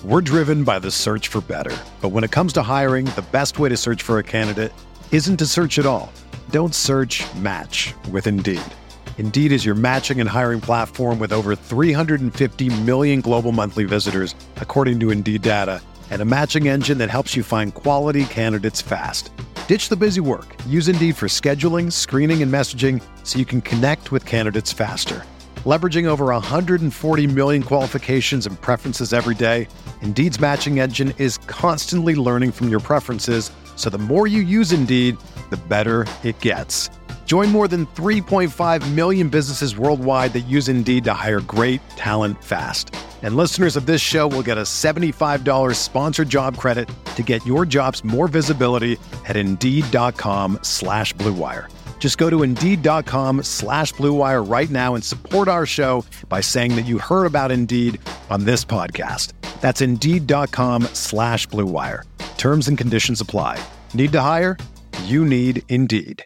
We're driven by the search for better. But when it comes to hiring, the best way to search for a candidate isn't to search at all. Don't search, match with Indeed. Indeed is your matching and hiring platform with over 350 million global monthly visitors, according to Indeed data, and a matching engine that helps you find quality candidates fast. Ditch the busy work. Use Indeed for scheduling, screening, and messaging so you can connect with candidates faster. Leveraging over 140 million qualifications and preferences every day, Indeed's matching engine is constantly learning from your preferences, so the more you use Indeed, the better it gets. Join more than 3.5 million businesses worldwide that use Indeed to hire great talent fast. And listeners of this show will get a $75 sponsored job credit to get your jobs more visibility at Indeed.com/Blue Wire. Just go to Indeed.com/Blue Wire right now and support our show by saying that you heard about Indeed on this podcast. That's Indeed.com/Blue Wire. Terms and conditions apply. Need to hire? You need Indeed.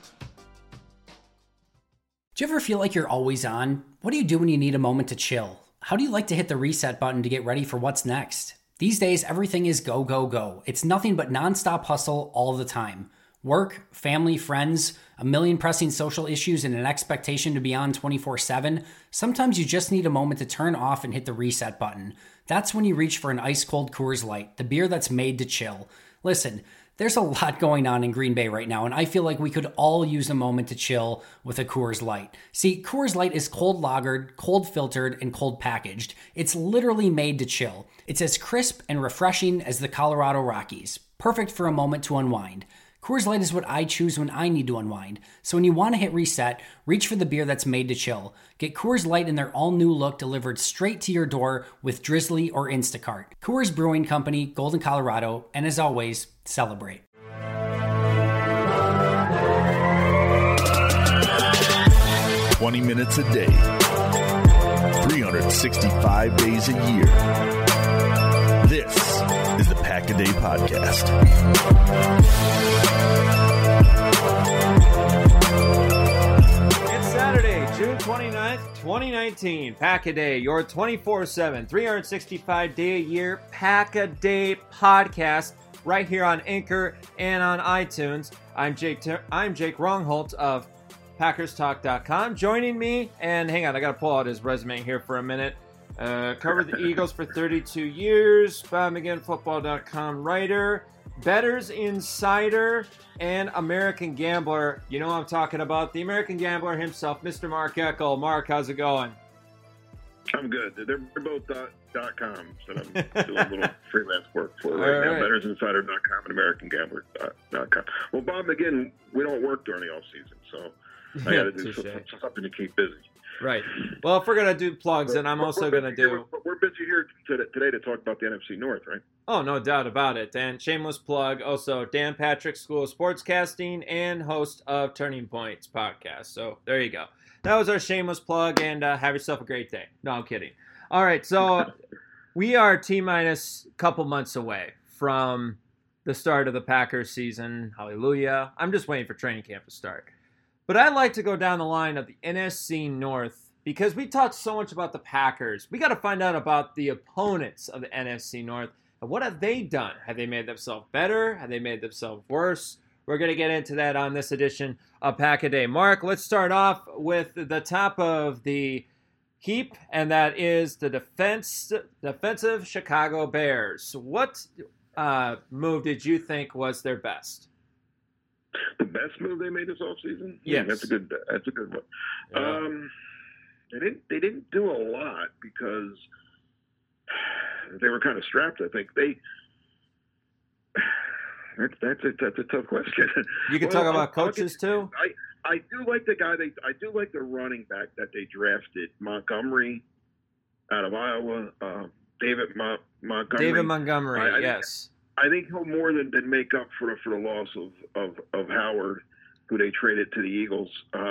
Do you ever feel like you're always on? What do you do when you need a moment to chill? How do you like to hit the reset button to get ready for what's next? These days, everything is go, go, go. It's nothing but nonstop hustle all the time. Work, family, friends, a million pressing social issues, and an expectation to be on 24/7. Sometimes you just need a moment to turn off and hit the reset button. That's when you reach for an ice-cold Coors Light, the beer that's made to chill. Listen, there's a lot going on in Green Bay right now, and I feel like we could all use a moment to chill with a Coors Light. See, Coors Light is cold lagered, cold filtered, and cold packaged. It's literally made to chill. It's as crisp and refreshing as the Colorado Rockies. Perfect for a moment to unwind. Coors Light is what I choose when I need to unwind. So when you want to hit reset, reach for the beer that's made to chill. Get Coors Light in their all-new look delivered straight to your door with Drizzly or Instacart. Coors Brewing Company, Golden, Colorado, and as always, celebrate. "20 minutes a day, 365 days a year. This is the Pack-A-Day Podcast. It's Saturday, June 29th, 2019. Pack-A-Day, your 24/7, 365-day-a-year Pack-A-Day Podcast, right here on Anchor and on iTunes. I'm Jake Rongholt of PackersTalk.com. Joining me, and hang on, I got to pull out his resume here for a minute. Covered the Eagles for 32 years, BobMcGinnFootball.com writer, Bettors Insider, and American Gambler. You know what I'm talking about, the American Gambler himself, Mr. Mark Eckel. Mark, how's it going? I'm good. They're both .com, so I'm doing a little freelance work for right now. BettorsInsider.com and AmericanGambler.com. Well, Bob McGinn, we don't work during the off season, so I got to do something to keep busy. Right. Well, if we're going to do plugs, then I'm also going to do... We're busy here today to talk about the NFC North, right? Oh, no doubt about it. And shameless plug, also Dan Patrick School of Sportscasting and host of Turning Points podcast. So there you go. That was our shameless plug, and have yourself a great day. No, I'm kidding. All right, so we are T-minus a couple months away from the start of the Packers season. Hallelujah. I'm just waiting for training camp to start. But I'd like to go down the line of the NFC North because we talked so much about the Packers. We got to find out about the opponents of the NFC North. And what have they done? Have they made themselves better? Have they made themselves worse? We're going to get into that on this edition of Pack-A-Day. Mark, let's start off with the top of the heap, and that is the defensive Chicago Bears. What move did you think was their best? The best move they made this offseason? Yes. That's a good one. Yeah. They didn't do a lot because they were kind of strapped, I think. That's a tough question. You can talk about coaches too? I do like the guy I do like the running back that they drafted, Montgomery out of Iowa, David Montgomery. David Montgomery, yes. I think he'll more than make up for the loss of Howard, who they traded to the Eagles.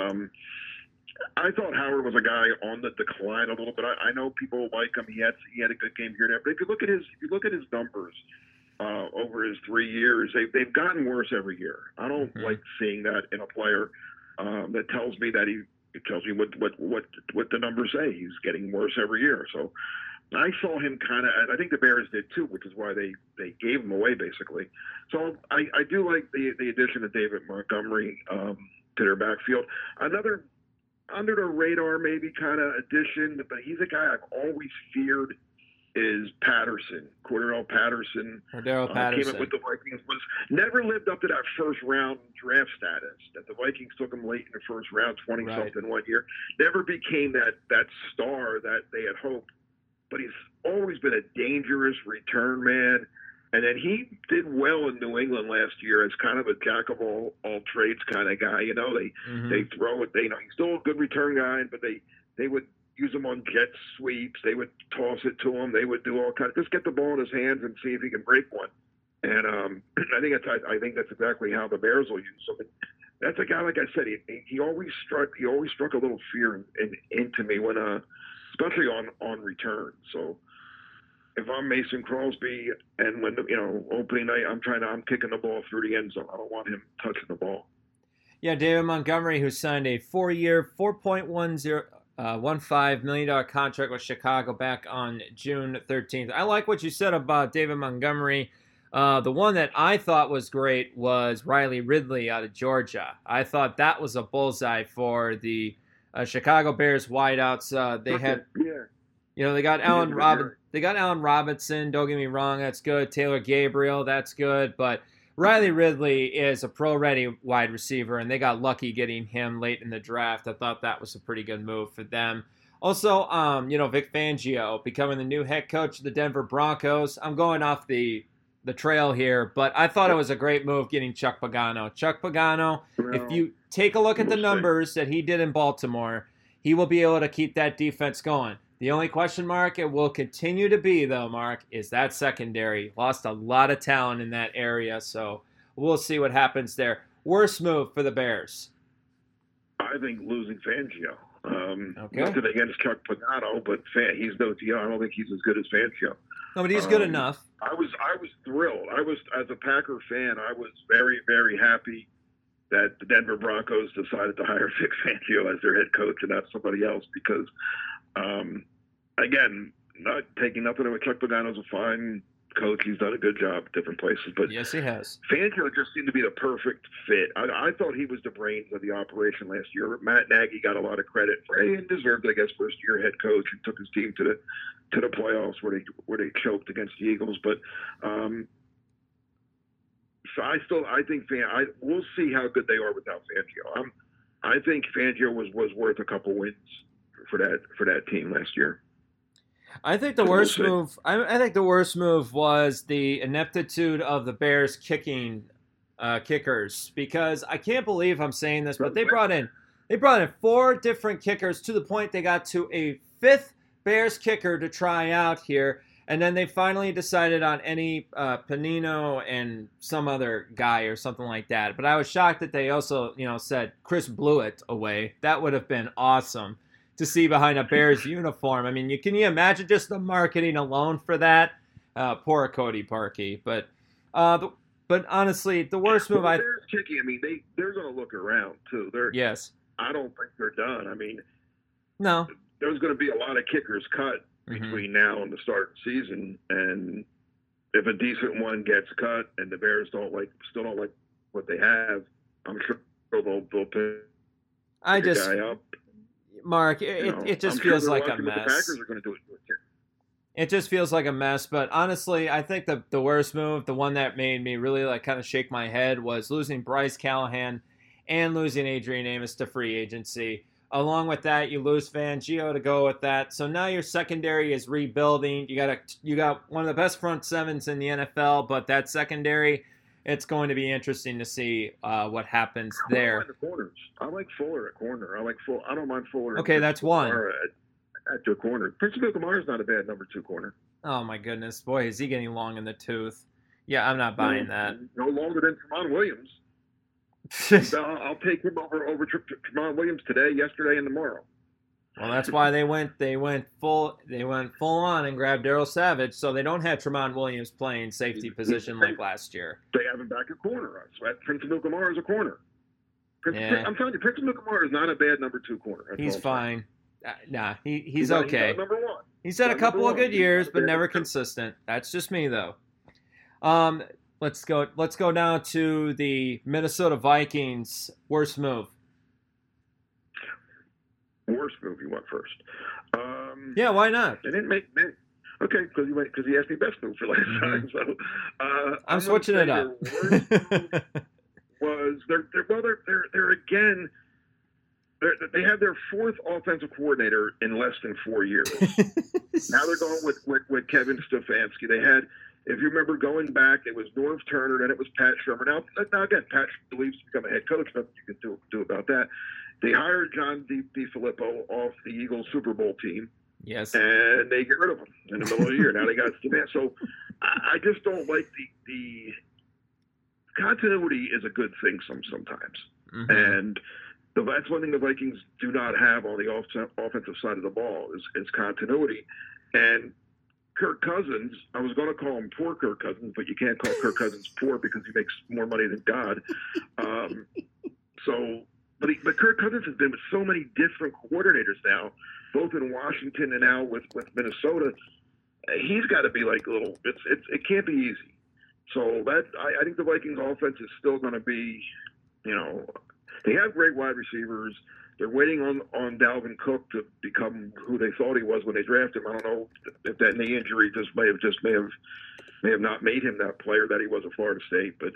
I thought Howard was a guy on the decline a little bit. I know people like him. He had a good game here and there. But if you look at his numbers over his 3 years, they've gotten worse every year. I don't like seeing that in a player. That tells me that it tells me what the numbers say. He's getting worse every year. So I saw him kind of, I think the Bears did too, which is why they gave him away basically. So I do like the addition of David Montgomery to their backfield. Another under the radar maybe kind of addition, but he's a guy I've always feared is Patterson, Cordero Patterson. Patterson. Came up with the Vikings, was never lived up to that first round draft status that the Vikings took him late in the first round, 20-something one year. Never became that star that they had hoped. But he's always been a dangerous return man. And then he did well in New England last year as kind of a jack of all trades kind of guy. You know, they throw it. He's still a good return guy, but they would use him on jet sweeps. They would toss it to him. They would do all kinds. Just get the ball in his hands and see if he can break one. And I think that's exactly how the Bears will use him. That's a guy, like I said, he always struck a little fear into me when especially on return. So if I'm Mason Crosby and when opening night, I'm kicking the ball through the end zone. I don't want him touching the ball. Yeah, David Montgomery, who signed a 4-year, $4.15 million contract with Chicago back on June 13th. I like what you said about David Montgomery. The one that I thought was great was Riley Ridley out of Georgia. I thought that was a bullseye for the Chicago Bears wideouts. They got Allen Robinson. Don't get me wrong, that's good. Taylor Gabriel, that's good. But Riley Ridley is a pro-ready wide receiver, and they got lucky getting him late in the draft. I thought that was a pretty good move for them. Also, Vic Fangio becoming the new head coach of the Denver Broncos. I'm going off the trail here, but I thought it was a great move getting Chuck Pagano. Chuck Pagano, if you take a look at the numbers that he did in Baltimore, he will be able to keep that defense going. The only question mark it will continue to be, though, Mark, is that secondary. Lost a lot of talent in that area, so we'll see what happens there. Worst move for the Bears? I think losing Fangio. Okay. Nothing against Chuck Pagano, but he's no deal. I don't think he's as good as Fangio. No, but he's good enough. I was thrilled. As a Packer fan, I was very, very happy that the Denver Broncos decided to hire Vic Fangio as their head coach and not somebody else because, again, not taking nothing away. Chuck Pagano's a fine coach. He's done a good job at different places. But yes, he has. Fangio just seemed to be the perfect fit. I thought he was the brains of the operation last year. Matt Nagy got a lot of credit for and deserved, I guess, first-year head coach and took his team to the playoffs where they choked against the Eagles. But so I think we'll see how good they are without Fangio. I think Fangio was worth a couple wins for that team last year. I think the worst move. I think the worst move was the ineptitude of the Bears kickers, because I can't believe I'm saying this, but they brought in 4 different kickers to the point they got to a 5th Bears kicker to try out here, and then they finally decided on any Panino and some other guy or something like that. But I was shocked that they also said Chris Blewett away. That would have been awesome to see behind a Bears uniform. I mean, can you imagine just the marketing alone for that? Poor Cody Parkey. But honestly, the worst move Bears kicking. I mean, they're going to look around too. Yes. I don't think they're done. I mean, no. There's going to be a lot of kickers cut between now and the start of the season, and if a decent one gets cut and the Bears still don't like what they have, I'm sure they'll pick a guy up. Mark, it just feels like a mess. The Packers are going to do it. It just feels like a mess. But honestly, I think the worst move, the one that made me really kind of shake my head, was losing Bryce Callahan and losing Adrian Amos to free agency. Along with that, you lose Fangio to go with that. So now your secondary is rebuilding. You got one of the best front sevens in the NFL, but that secondary, it's going to be interesting to see what happens there. I like the corners. I like Fuller at corner. I don't mind Fuller. Okay, that's one. At the corner. Principal Kamar's not a bad number 2 corner. Oh my goodness, boy, is he getting long in the tooth? Yeah, I'm not buying that. No longer than Tramon Williams. I'll take him over Tramon Williams today, yesterday, and tomorrow. Well, that's why they went full on and grabbed Darryl Savage, so they don't have Tramon Williams playing safety position like last year. They have him back at corner. Principal Kamara is a corner. I'm telling you, Principal Kamara is not a bad number 2 corner. He's fine. He's okay. Number 1. He's had a couple of good years, but never consistent. That's just me, though. Let's go down to the Minnesota Vikings. Worst move. Worst move. You went first. Yeah, why not? They didn't make. Okay, because he asked me best move for last time. So I'm switching it up. They had their fourth offensive coordinator in less than 4 years. Now they're going with Kevin Stefanski. They had, if you remember going back, it was Norv Turner, then it was Pat Shermer. Now again, Pat believes to become a head coach. Nothing you can do about that. They hired John DeFilippo off the Eagles Super Bowl team. Yes. And they get rid of him in the middle of the year. Now they got Stefanski. So I just don't like the continuity is a good thing sometimes. Mm-hmm. And that's one thing the Vikings do not have on the offensive side of the ball is continuity. And Kirk Cousins, I was going to call him poor Kirk Cousins, but you can't call Kirk Cousins poor because he makes more money than God. But Kirk Cousins has been with so many different coordinators now, both in Washington and now with Minnesota. He's got to be like a little. It can't be easy. So I think the Vikings offense is still going to be, they have great wide receivers. They're waiting on Dalvin Cook to become who they thought he was when they drafted him. I don't know if that knee injury may have not made him that player that he was at Florida State. But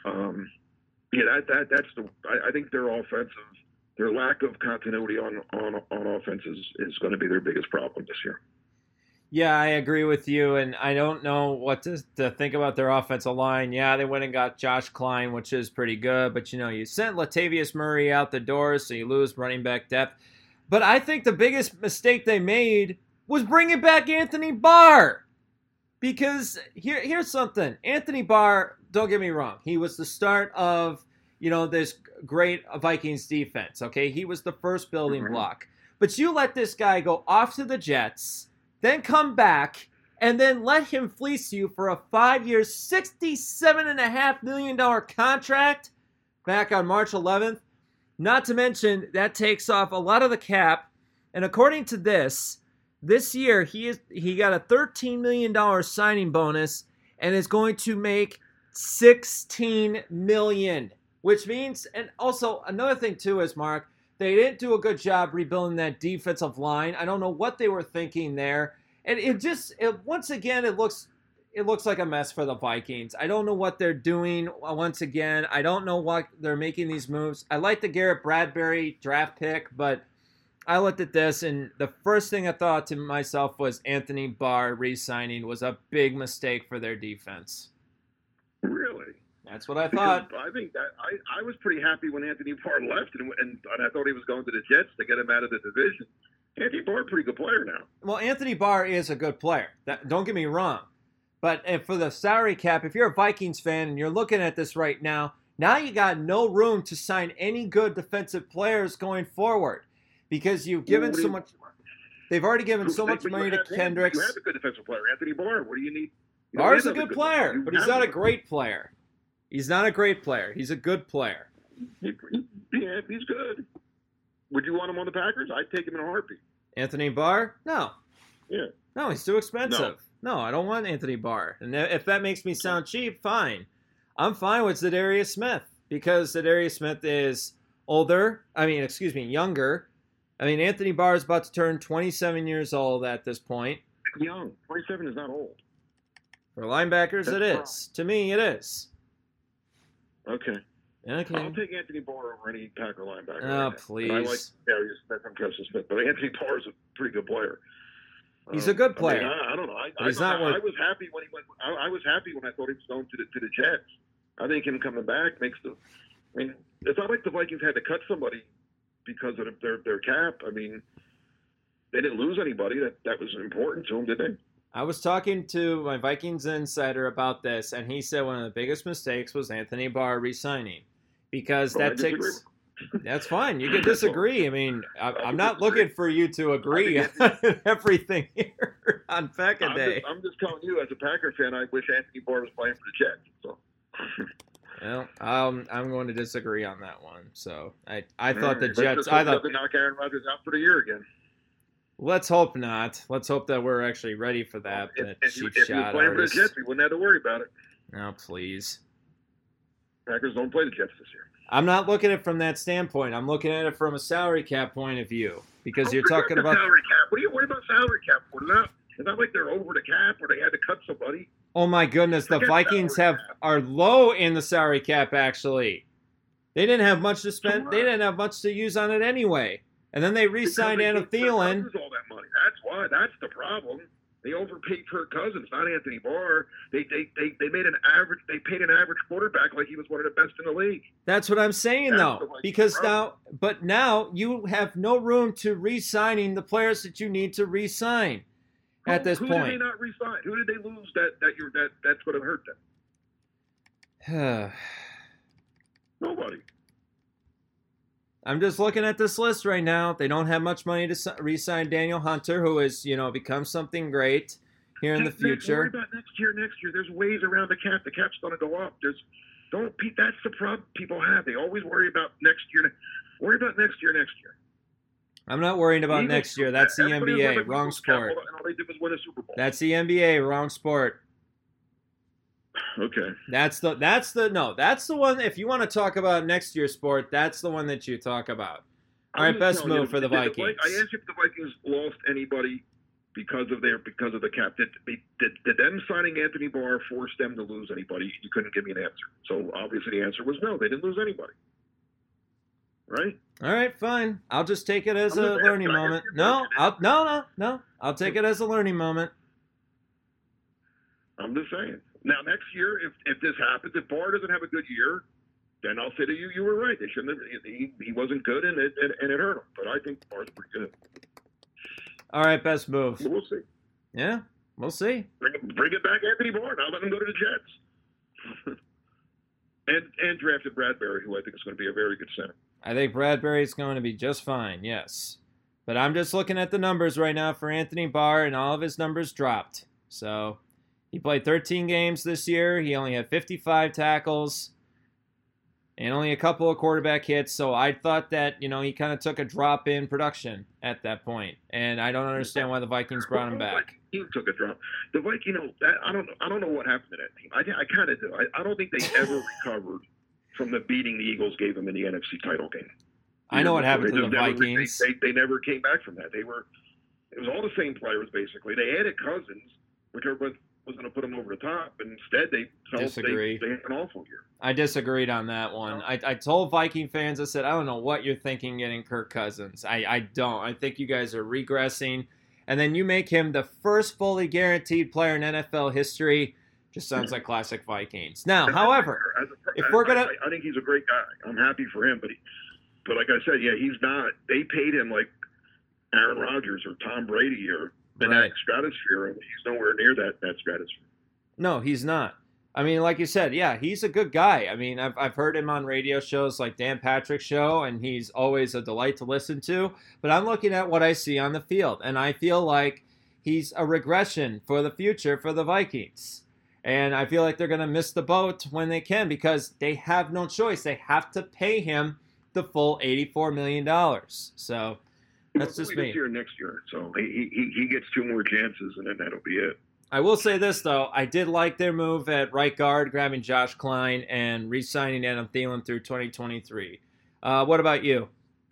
I think their lack of continuity on offense is going to be their biggest problem this year. Yeah, I agree with you, and I don't know what to think about their offensive line. Yeah, they went and got Josh Klein, which is pretty good, but you sent Latavius Murray out the door, so you lose running back depth. But I think the biggest mistake they made was bringing back Anthony Barr, because here's something. Anthony Barr, don't get me wrong, he was the start of this great Vikings defense. Okay, he was the first building block, but you let this guy go off to the Jets, then come back, and then let him fleece you for a 5-year, $67.5 million contract back on March 11th. Not to mention, that takes off a lot of the cap. And according to this year, he got a $13 million signing bonus and is going to make $16 million. Which means, and also another thing too is, Mark, they didn't do a good job rebuilding that defensive line. I don't know what they were thinking there. And once again, it looks like a mess for the Vikings. I don't know what they're doing once again. I don't know why they're making these moves. I like the Garrett Bradbury draft pick, but I looked at this, and the first thing I thought to myself was Anthony Barr re-signing was a big mistake for their defense. Really? That's what I thought. Because I think that I was pretty happy when Anthony Barr left, and I thought he was going to the Jets to get him out of the division. Anthony Barr, pretty good player now. Well, Anthony Barr is a good player. Don't get me wrong. But for the salary cap, if you're a Vikings fan and you're looking at this right now you got no room to sign any good defensive players going forward because you've given so much. They've already given so much money to Kendricks. You have a good defensive player, Anthony Barr. What do you need? Barr's a good player, but he's not a great player. He's not a great player. He's a good player. Yeah, he's good. Would you want him on the Packers? I'd take him in a heartbeat. Anthony Barr? No. Yeah. No, he's too expensive. No, I don't want Anthony Barr. And if that makes me sound cheap, fine. I'm fine with Za'Darius Smith because Za'Darius Smith is younger. Anthony Barr is about to turn 27 years old at this point. Young. 27 is not old. For linebackers, it is. To me, it is. Okay. I'll take Anthony Barr over any Packer linebacker. Oh, please. I like Darius Smith and Joseph Smith, but Anthony Barr is a pretty good player. He's a good player. I don't know. I was happy when he went. I was happy when I thought he was going to the Jets. I think him coming back makes the. I mean, it's not like the Vikings had to cut somebody because of their cap. I mean, they didn't lose anybody that was important to them, did they? I was talking to my Vikings insider about this, and he said one of the biggest mistakes was Anthony Barr re-signing because that's fine. You can disagree. I mean, I'm not looking for you to agree on everything here on Packer Day. I'm just telling you, as a Packer fan, I wish Anthony Barr was playing for the Jets. So. Well, I'm going to disagree on that one. So I thought the Jets. I thought to knock Aaron Rodgers out for the year again. Let's hope not. Let's hope that we're actually ready for that. If you were playing for the Jets, we wouldn't have to worry about it. No, please. Packers don't play the Jets this year. I'm not looking at it from that standpoint. I'm looking at it from a salary cap point of view because you're talking about salary cap. What are you worried about salary cap for? It's not like they're over the cap or they had to cut somebody. Oh my goodness, the Vikings are low in the salary cap actually. They didn't have much to spend. They didn't have much to use on it anyway. And then they re-signed Adam Thielen. All that money. That's why. That's the problem. They overpaid Kirk Cousins, not Anthony Barr. They made an average. They paid an average quarterback like he was one of the best in the league. That's what I'm saying, though. Because now you have no room to re-signing the players that you need to re-sign at this point. Who did they not re-sign? Who did they lose that's going to hurt them? Nobody. I'm just looking at this list right now. They don't have much money to re-sign Daniel Hunter, who has, become something great here in the future. Worry about next year. There's ways around the cap. The cap's going to go up. That's the problem people have. They always worry about next year. Worry about next year. I'm not worrying about next year. That's the NBA. Wrong sport. All they did was win a Super Bowl. That's the NBA. Wrong sport. Okay. That's the one. If you want to talk about next year's sport, that's the one that you talk about. All right, best move for the Vikings. I asked you if the Vikings lost anybody because of the cap. Did them signing Anthony Barr force them to lose anybody? You couldn't give me an answer. So obviously the answer was no. They didn't lose anybody. Right? All right, fine. I'll just take it as a learning moment. No. I'll take it as a learning moment. I'm just saying. Now, next year, if this happens, if Barr doesn't have a good year, then I'll say to you, you were right. They shouldn't have. He wasn't good, and it hurt him. But I think Barr's pretty good. All right, best move. We'll see. Yeah, we'll see. Bring it back, Anthony Barr. Now let him go to the Jets. and drafted Bradbury, who I think is going to be a very good center. I think Bradbury is going to be just fine. Yes, but I'm just looking at the numbers right now for Anthony Barr, and all of his numbers dropped. So. He played 13 games this year. He only had 55 tackles and only a couple of quarterback hits. So I thought that, he kind of took a drop in production at that point. And I don't understand why the Vikings brought him back. He took a drop. The Vikings, I don't know what happened to that team. I kind of do. I don't think they ever recovered from the beating the Eagles gave them in the NFC title game. I know what happened to the Vikings. They never came back from that. It was all the same players, basically. They added Cousins, which everybody was going to put them over the top, and instead they had an awful year. I disagreed on that one. I told Viking fans, I said, I don't know what you're thinking getting Kirk Cousins. I don't. I think you guys are regressing. And then you make him the first fully guaranteed player in NFL history. Just sounds like classic Vikings. Now, however, if we're going to... I think he's a great guy. I'm happy for him, but like I said, yeah, he's not... They paid him like Aaron Rodgers or Tom Brady or... that stratosphere, and he's nowhere near that stratosphere. No, he's not. I mean, like you said, yeah, he's a good guy. I mean, I've heard him on radio shows like Dan Patrick's show, and he's always a delight to listen to. But I'm looking at what I see on the field, and I feel like he's a regression for the future for the Vikings. And I feel like they're going to miss the boat when they can because they have no choice. They have to pay him the full $84 million. So... That's just me. This year, next year. So he gets 2 more chances, and then that'll be it. I will say this, though. I did like their move at right guard, grabbing Josh Klein and re-signing Adam Thielen through 2023. What about you?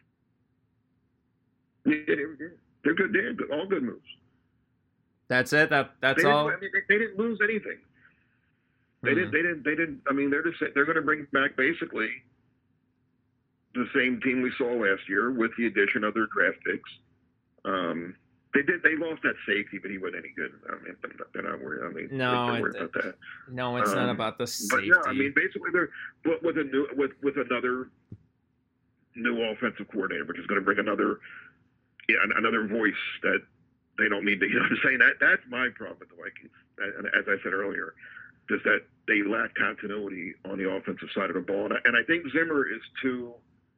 Yeah, they're good. They're good. All good moves. That's it? That's all? I mean, they didn't lose anything. They didn't. I mean, they're going to bring back basically the same team we saw last year with the addition of their draft picks. They lost that safety, but he wasn't any good. I mean, they're not worried. I mean, they're worried about that. No, it's not about the safety. But no, I mean, basically they're with another new offensive coordinator, which is going to bring another voice that they don't need to. I'm saying that's my problem with the Vikings. And as I said earlier, just that they lack continuity on the offensive side of the ball, and I think Zimmer is too.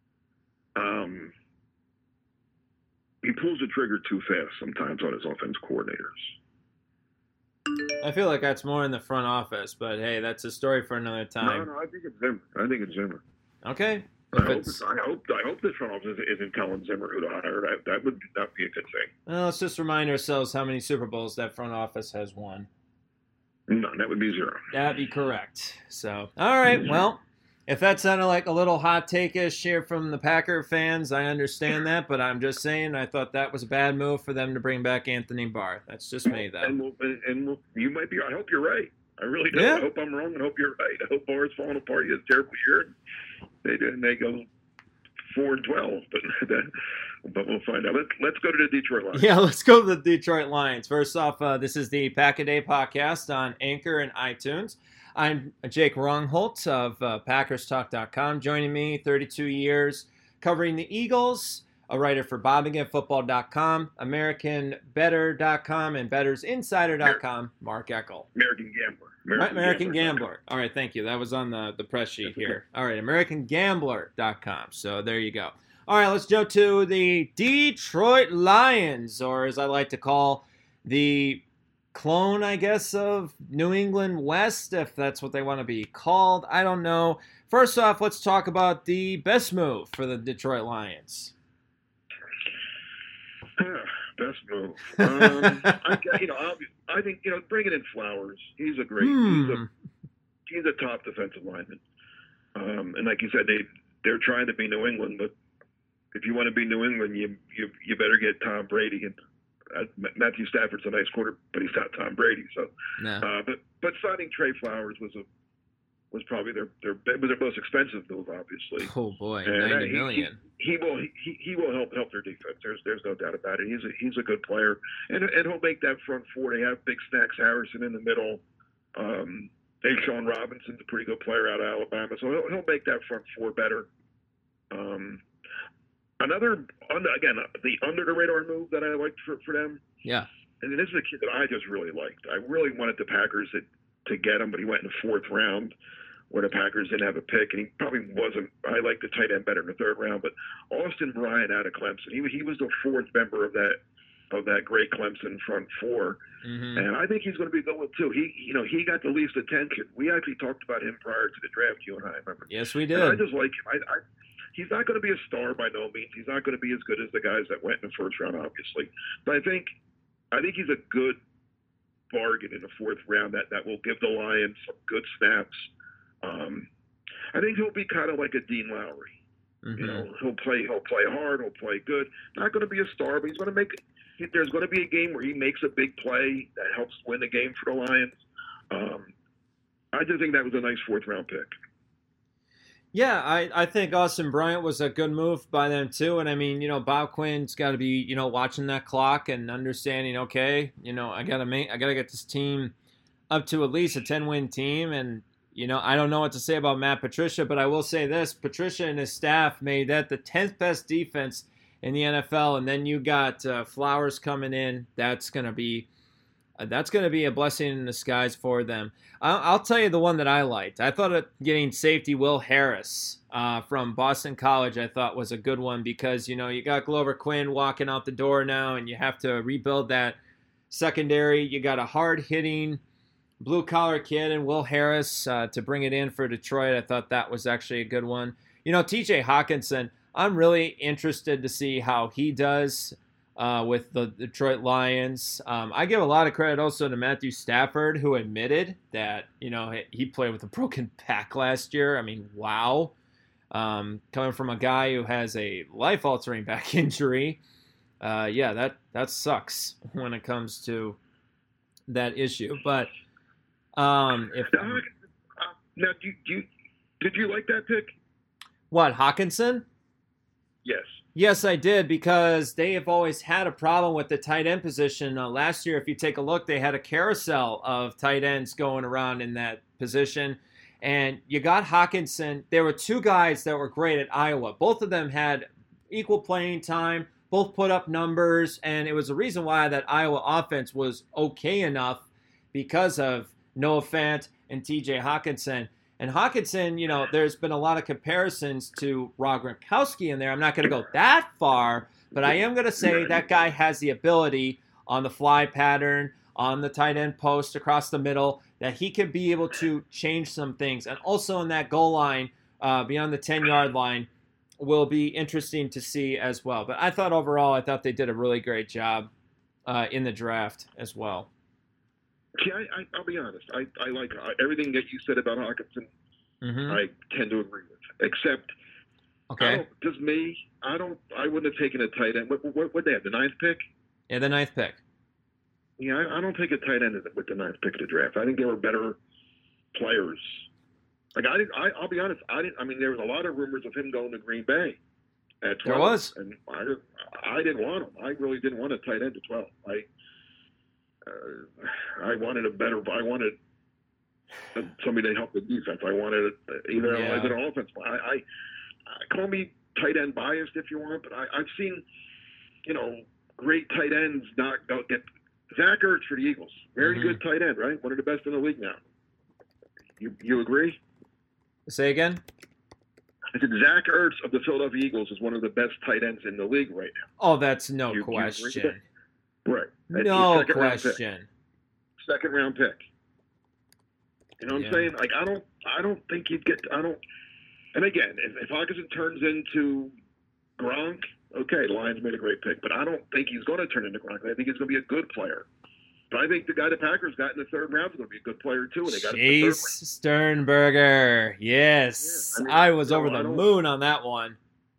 He pulls the trigger too fast sometimes on his offense coordinators. I feel like that's more in the front office, but hey, that's a story for another time. No, I think it's Zimmer. Okay. I hope this front office isn't telling Zimmer who to hire. That would not be a good thing. Well, let's just remind ourselves how many Super Bowls that front office has won. None. That would be 0. That'd be correct. So, all right. Well, if that sounded like a little hot take-ish here from the Packer fans, I understand that. But I'm just saying, I thought that was a bad move for them to bring back Anthony Barr. That's just me, though. And you might be. I hope you're right. I really do. Yeah. I hope I'm wrong and hope you're right. I hope Barr's falling apart. He has a terrible year. They go 4-12, but we'll find out. Let's go to the Detroit Lions. Yeah, let's go to the Detroit Lions. First off, this is the Pack-A-Day podcast on Anchor and iTunes. I'm Jake Rungholt of PackersTalk.com. Joining me, 32 years covering the Eagles, a writer for BobAgainFootball.com, AmericanBetter.com, and BettersInsider.com, Mark Eckel. American Gambler. American Gambler. All right, thank you. That was on the press sheet here. All right, AmericanGambler.com. So there you go. All right, let's jump to the Detroit Lions, or as I like to call the clone, I guess, of New England West, if that's what they want to be called. I don't know. First off, let's talk about the best move for the Detroit Lions. Best move. I think bringing in Flowers. He's a great. He's a top defensive lineman. And like you said, they're trying to be New England, but if you want to be New England, you better get Tom Brady. And Matthew Stafford's a nice quarter, but he's not Tom Brady. So, No. But signing Trey Flowers was probably their most expensive move, obviously. Oh boy, and $90 million. He will help their defense. There's no doubt about it. He's a good player, and he'll make that front four. They have Big Snacks Harrison in the middle. Sean Robinson's a pretty good player out of Alabama, so he'll make that front four better. The under the radar move that I liked for them. Yeah. And this is a kid that I just really liked. I really wanted the Packers to get him, but he went in the 4th round where the Packers didn't have a pick, and he probably wasn't. I like the tight end better in the 3rd round, but Austin Bryant out of Clemson, he was the 4th member of that great Clemson front four, and I think he's going to be a good one too. He got the least attention. We actually talked about him prior to the draft. You and I remember. Yes, we did. And I just like him. He's not going to be a star by no means. He's not going to be as good as the guys that went in the 1st round, obviously. But I think he's a good bargain in the 4th round that will give the Lions some good snaps. I think he'll be kind of like a Dean Lowry. He'll play hard, he'll play good. Not going to be a star, but he's going to make. There's going to be a game where he makes a big play that helps win the game for the Lions. I just think that was a nice 4th round pick. Yeah, I think Austin Bryant was a good move by them too. And I mean, Bob Quinn's got to be, watching that clock and understanding, okay, I got to get this team up to at least a 10-win team. And, I don't know what to say about Matt Patricia, but I will say this. Patricia and his staff made that the 10th best defense in the NFL. And then you got Flowers coming in. That's going to be a blessing in disguise for them. I'll tell you the one that I liked. I thought getting safety Will Harris from Boston College I thought was a good one because, you got Glover Quinn walking out the door now and you have to rebuild that secondary. You got a hard-hitting blue-collar kid and Will Harris to bring it in for Detroit. I thought that was actually a good one. TJ Hawkinson, I'm really interested to see how he does with the Detroit Lions. I give a lot of credit also to Matthew Stafford, who admitted that, he played with a broken back last year. I mean, wow. Coming from a guy who has a life-altering back injury, that sucks when it comes to that issue. But now, did you like that pick? What, Hawkinson? Yes. Yes, I did, because they have always had a problem with the tight end position. Last year, if you take a look, they had a carousel of tight ends going around in that position. And you got Hawkinson. There were 2 guys that were great at Iowa. Both of them had equal playing time, both put up numbers, and it was the reason why that Iowa offense was okay enough because of Noah Fant and TJ Hawkinson. And Hawkinson, there's been a lot of comparisons to Rob Gronkowski in there. I'm not going to go that far, but I am going to say that guy has the ability on the fly pattern, on the tight end post across the middle, that he can be able to change some things. And also in that goal line, beyond the 10-yard line, will be interesting to see as well. But I thought overall, they did a really great job in the draft as well. Yeah, I'll be honest. I like everything that you said about Hockenson. Mm-hmm. I tend to agree with, except just me. I wouldn't have taken a tight end. What they have, the 9th pick? Yeah, the 9th pick. Yeah, I don't take a tight end with the 9th pick of the draft. I think there were better players. Like I'll be honest. I mean, there was a lot of rumors of him going to Green Bay at 12. There was, and I didn't want him. I really didn't want a tight end at 12. I wanted I wanted somebody to help the defense. I wanted either as an offense. I call me tight end biased if you want, but I've seen, great tight ends not get. Zach Ertz for the Eagles, very good tight end, right? One of the best in the league now. You agree? Say again? I said Zach Ertz of the Philadelphia Eagles is one of the best tight ends in the league right now. Oh, that's no question. Right. No question. Second round pick. You know what I'm saying? Like I don't think he'd get. And again, if Hockenson turns into Gronk, okay, the Lions made a great pick, but I don't think he's going to turn into Gronk. I think he's going to be a good player. But I think the guy the Packers got in the 3rd round is going to be a good player too. And they got Chase Sternberger. Yes, yeah, I was over the moon on that one.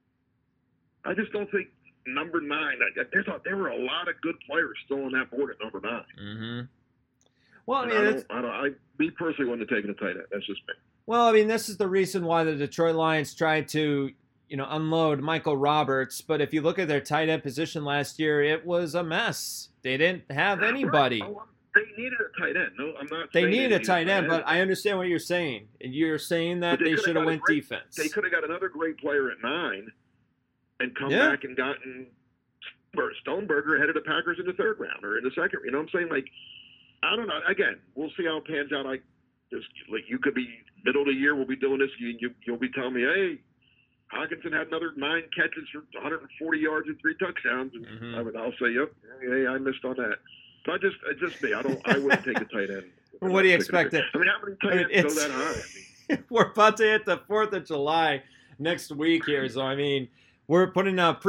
I just don't think number 9. There were a lot of good players still on that board at number 9. Mm-hmm. Well, I mean, me personally wouldn't have taken a tight end. That's just me. Well, I mean, this is the reason why the Detroit Lions tried to, unload Michael Roberts. But if you look at their tight end position last year, it was a mess. They didn't have anybody. Right. They needed a tight end. No, I'm not. They needed a tight end, but I understand what you're saying. You're saying that they should have went defense. They could have got another great player at 9 and come back and gotten Stoneberger ahead of the Packers in the 3rd round or in the 2nd. You know what I'm saying? Like, I don't know. Again, we'll see how it pans out. You could be middle of the year. We'll be doing this. You'll be telling me, hey, Hockenson had another 9 catches for 140 yards and 3 touchdowns. And I'll say, yep, hey, I missed on that. So it's just me. I wouldn't take a tight end. What do you expect? I mean, how many tight ends go that high? We're about to hit the 4th of July next week here. So, I mean, we're putting out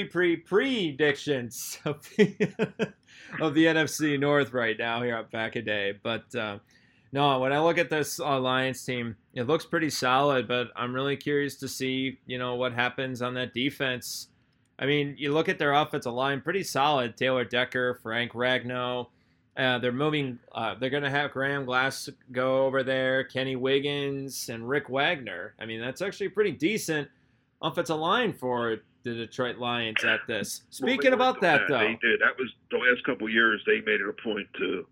predictions of the NFC North right now here on Pack-A-Day. But, no, when I look at this Lions team, it looks pretty solid, but I'm really curious to see, what happens on that defense. I mean, you look at their offensive line, pretty solid. Taylor Decker, Frank Ragnow. They're moving. They're going to have Graham Glass go over there, Kenny Wiggins, and Rick Wagner. I mean, that's actually pretty decent offensive line for the Detroit Lions at this. Speaking about that, though. They did. That was the last couple of years they made it a point to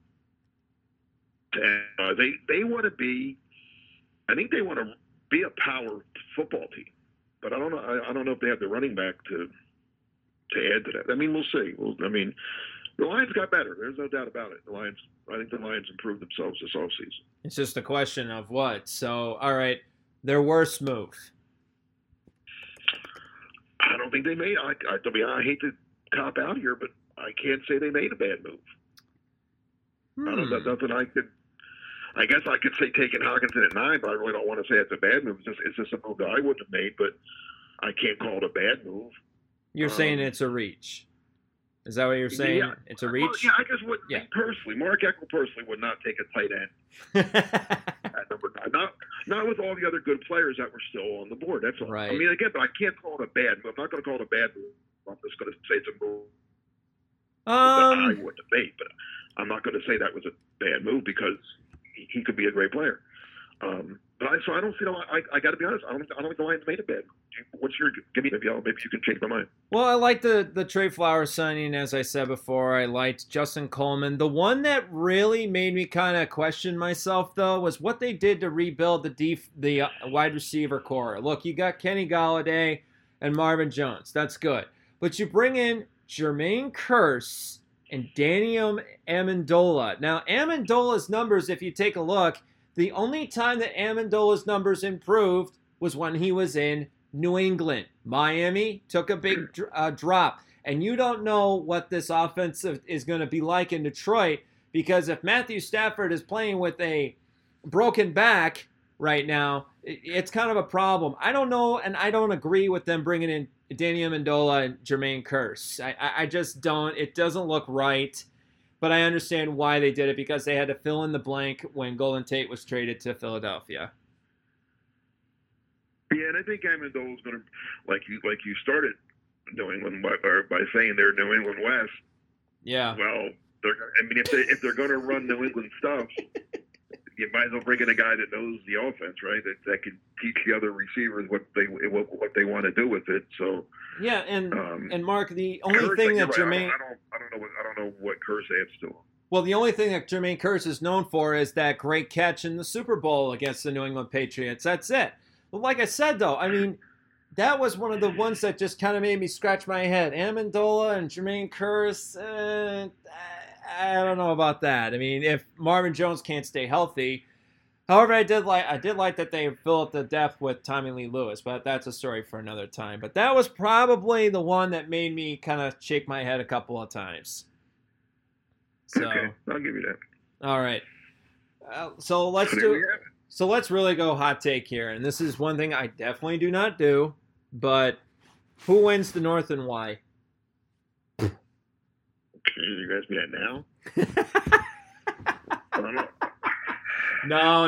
they want to be, I think they want to be a power football team, but I don't know if they have the running back to add to that. I mean, we'll see. The Lions got better. There's no doubt about it. I think the Lions improved themselves this offseason. It's just a question of what. So, all right, their worst move. I don't think they made. I hate to cop out here, but I can't say they made a bad move. I don't know. Nothing I could. I guess I could say taking Hockenson at 9, but I really don't want to say it's a bad move. It's just a move that I wouldn't have made, but I can't call it a bad move. You're saying it's a reach. Is that what you're saying? Yeah. It's a reach? Well, yeah, I guess me personally, Mark Eckel personally would not take a tight end at number 9. Not with all the other good players that were still on the board. That's all. Right. I mean, again, but I can't call it a bad move. I'm not going to call it a bad move. I'm just going to say it's a move that I wouldn't have made, but I'm not going to say that was a bad move because he could be a great player. So I don't see. I got to be honest. I don't think the Lions made a bad move. What's your? Give me maybe you can change my mind. Well, I liked the Trey Flowers signing, as I said before. I liked Justin Coleman. The one that really made me kind of question myself, though, was what they did to rebuild the wide receiver core. Look, you got Kenny Golladay and Marvin Jones. That's good, but you bring in Jermaine Kearse and Danny Amendola. Now, Amendola's numbers, if you take a look, the only time that Amendola's numbers improved was when he was in New England. Miami took a big drop. And you don't know what this offense is going to be like in Detroit, because if Matthew Stafford is playing with a broken back, right now. It's kind of a problem. I don't know, and I don't agree with them bringing in Danny Amendola and Jermaine Kearse. I just don't. It doesn't look right. But I understand why they did it, because they had to fill in the blank when Golden Tate was traded to Philadelphia. Yeah, and I think Amendola's going to, like you started New England by saying they're New England West. Yeah. Well, if they're going to run New England stuff, you might as well bring in a guy that knows the offense, right? That can teach the other receivers what they want to do with it. So yeah, and Mark, the only Kearse, thing that right, Jermaine, I don't know what Kearse adds to him. Well, the only thing that Jermaine Kearse is known for is that great catch in the Super Bowl against the New England Patriots. That's it. But like I said, though, I mean, that was one of the ones that just kind of made me scratch my head. Amendola and Jermaine Kearse, I don't know about that. I mean, if Marvin Jones can't stay healthy. However, I did like that they fill up the depth with Tommy Lee Lewis, but that's a story for another time. But that was probably the one that made me kind of shake my head a couple of times. So, okay, I'll give you that. All right. So let's really go hot take here. And this is one thing I definitely do not do, but who wins the North and why? Okay, you guys be that now? I don't know. No.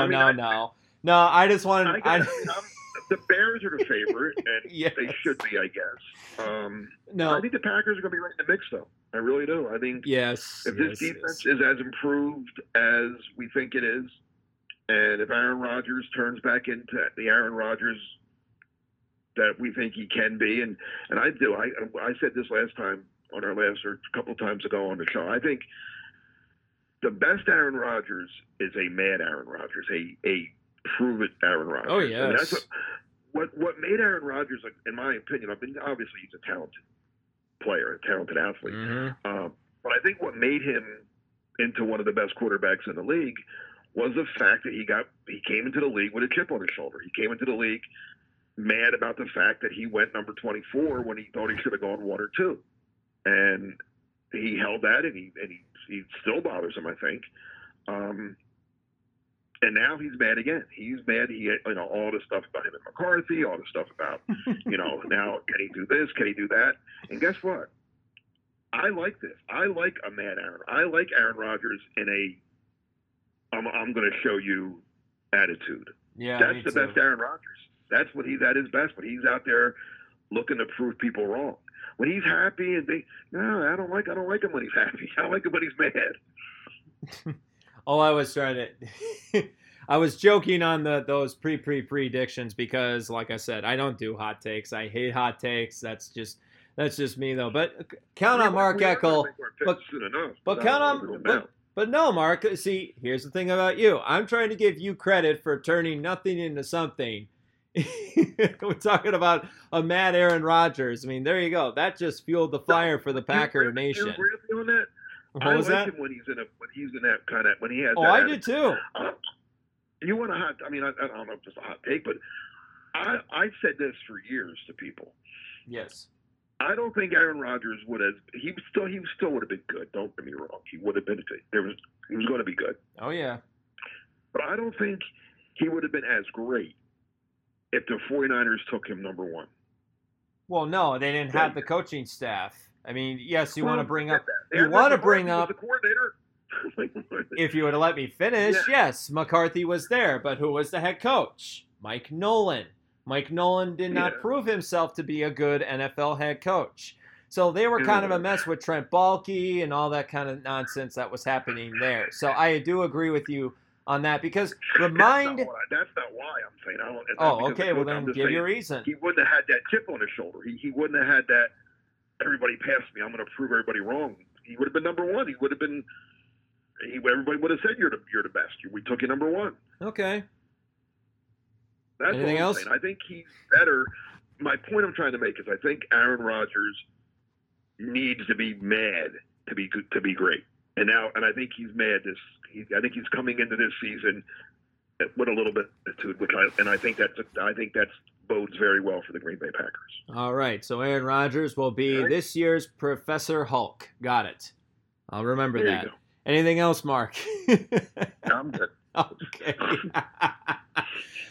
I just wanted. The Bears are the favorite, and Yes. they should be, I guess. No. I think the Packers are going to be right in the mix, though. I really do. I think Yes. if this defense is as improved as we think it is, and if Aaron Rodgers turns back into the Aaron Rodgers that we think he can be, and I do. I said this last time on our last, or a couple of times ago on the show. I think the best Aaron Rodgers is a mad Aaron Rodgers, a prove-it Aaron Rodgers. Oh, yes. And that's what made Aaron Rodgers, in my opinion, obviously he's a talented player, a talented athlete. Mm-hmm. But I think what made him into one of the best quarterbacks in the league was the fact that he came into the league with a chip on his shoulder. He came into the league mad about the fact that he went number 24 when he thought he should have gone 1 or 2. And he held that, and he still bothers him, I think. And now he's mad again. He's mad. All the stuff about him and McCarthy, all the stuff about, now can he do this? Can he do that? And guess what? I like this. I like a mad Aaron. I like Aaron Rodgers in I'm going to show you attitude. Yeah, that's the best Aaron Rodgers. That's what he's at his best. When he's out there looking to prove people wrong. When he's happy and I don't like him when he's happy. I like him when he's mad. I was trying to I was joking on those predictions because, like I said, I don't do hot takes. I hate hot takes. That's just me though. But count on Mark Eckel. But count on. But no, Mark. See, here's the thing about you. I'm trying to give you credit for turning nothing into something. We're talking about a mad Aaron Rodgers. I mean, there you go. That just fueled the fire for the Packer Nation. You agree with me on that? What was that? Him when he has. Oh, I did too. You want a hot? I mean, I don't know if it's a hot take, but I've said this for years to people. Yes. I don't think Aaron Rodgers would have. He still would have been good. Don't get me wrong. He would have been. He was going to be good. Oh yeah. But I don't think he would have been as great if the 49ers took him number 1. Well, no, they didn't have the coaching staff. I mean, yes, you want to bring up. You want to bring up the coordinator. If you would have let me finish, yes, McCarthy was there, but who was the head coach? Mike Nolan. Mike Nolan did not prove himself to be a good NFL head coach. So they were kind of a mess with Trent Baalke and all that kind of nonsense that was happening there. So I do agree with you on that because that's not why I'm saying. Okay. Well, then give your reason. He wouldn't have had that chip on his shoulder. He wouldn't have had that. Everybody passed me. I'm going to prove everybody wrong. He would have been number 1. He would have been. Everybody would have said you're the best. We took you number 1. Okay. That's anything else? Saying. I think he's better. My point I'm trying to make is I think Aaron Rodgers needs to be mad to be good, to be great. And I think he's mad. I think he's coming into this season with a little bit of attitude, I think that's bodes very well for the Green Bay Packers. All right, so Aaron Rodgers will be this year's Professor Hulk. Got it. I'll remember that. Anything else, Mark? I'm good. Okay.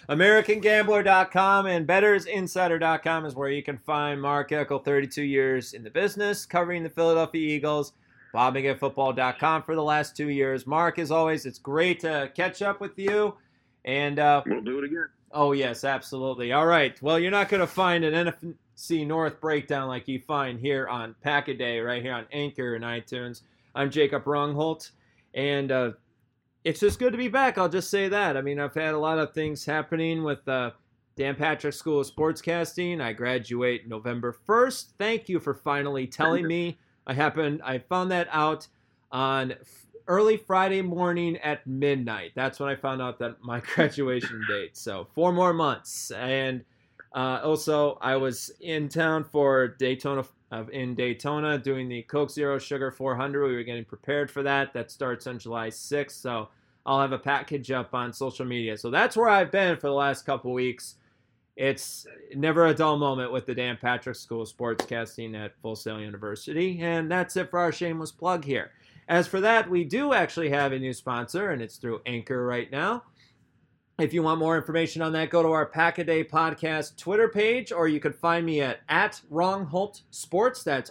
AmericanGambler.com and BettersInsider.com is where you can find Mark Eckel, 32 years in the business, covering the Philadelphia Eagles. BobMcGettFootball.com for the last 2 years. Mark, as always, it's great to catch up with you. And we'll do it again. Oh, yes, absolutely. All right. Well, you're not going to find an NFC North breakdown like you find here on Pack-A-Day, right here on Anchor and iTunes. I'm Jacob Rungholt, and it's just good to be back. I'll just say that. I mean, I've had a lot of things happening with Dan Patrick School of Sportscasting. I graduate November 1st. Thank you for finally telling me. I found that out on early Friday morning at midnight. That's when I found out that my graduation date. So 4 more months. And also, I was in town for Daytona doing the Coke Zero Sugar 400. We were getting prepared for that. That starts on July 6th. So I'll have a package up on social media. So that's where I've been for the last couple weeks. It's never a dull moment with the Dan Patrick School of Sportscasting at Full Sail University. And that's it for our shameless plug here. As for that, we do actually have a new sponsor, and it's through Anchor right now. If you want more information on that, go to our Pack-A-Day Podcast Twitter page, or you can find me at Rongholt Sports. That's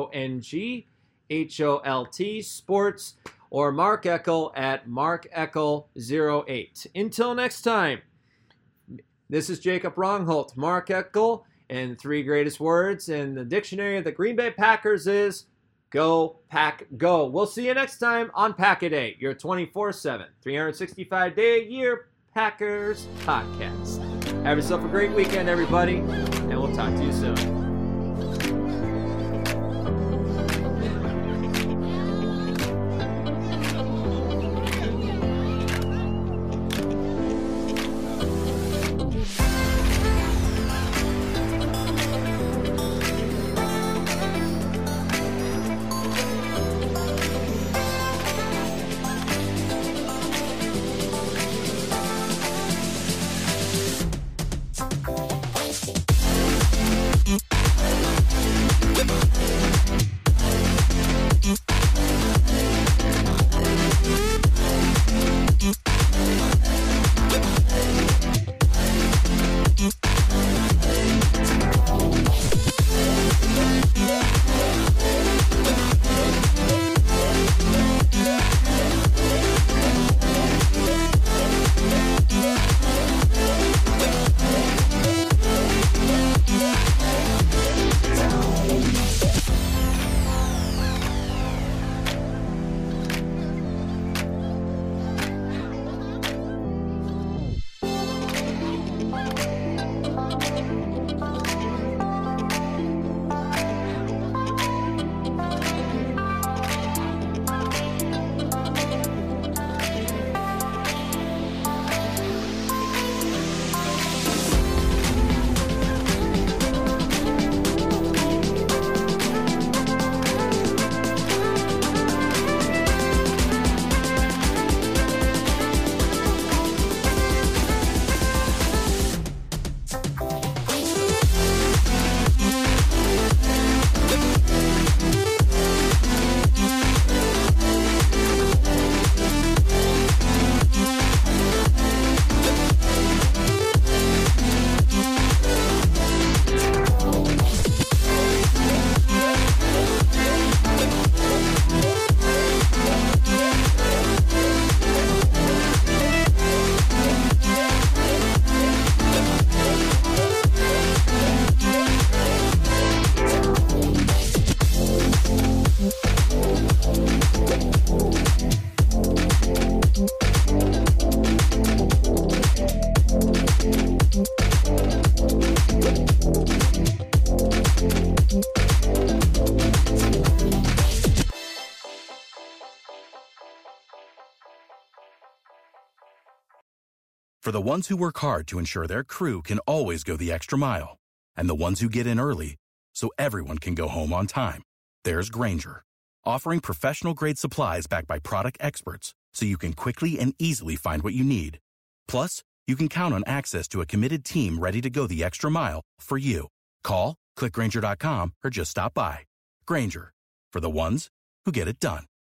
RONGHOLT Sports, or Mark Eckel at MarkEckel08. Until next time, this is Jacob Rongholt. Mark Eckel, and the 3 greatest words in the dictionary of the Green Bay Packers is go, Pack, go. We'll see you next time on Pack-A-Day, your 24/7, 365-day-a-year Packers podcast. Have yourself a great weekend, everybody, and we'll talk to you soon. For the ones who work hard to ensure their crew can always go the extra mile, and the ones who get in early so everyone can go home on time, there's Grainger, offering professional-grade supplies backed by product experts so you can quickly and easily find what you need. Plus, you can count on access to a committed team ready to go the extra mile for you. Call, click Grainger.com, or just stop by. Grainger, for the ones who get it done.